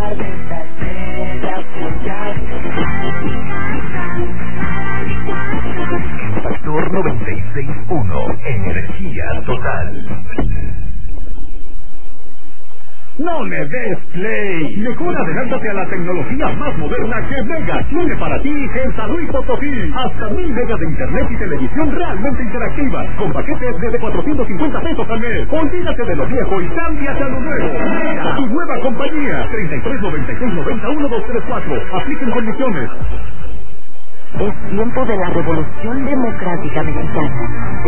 Factor 96.1, energía total. No le des play. Mejor adelántate a la tecnología más moderna que Mega tiene para ti en San Luis Potosí. Hasta 1000 megas de internet y televisión realmente interactiva, con paquetes desde 450 pesos al mes. Olvídate de lo viejo y cámbiate a lo nuevo. Mega, tu nueva compañía. 33 96 91 234. Apliquen condiciones. Es tiempo de la Revolución Democrática Mexicana.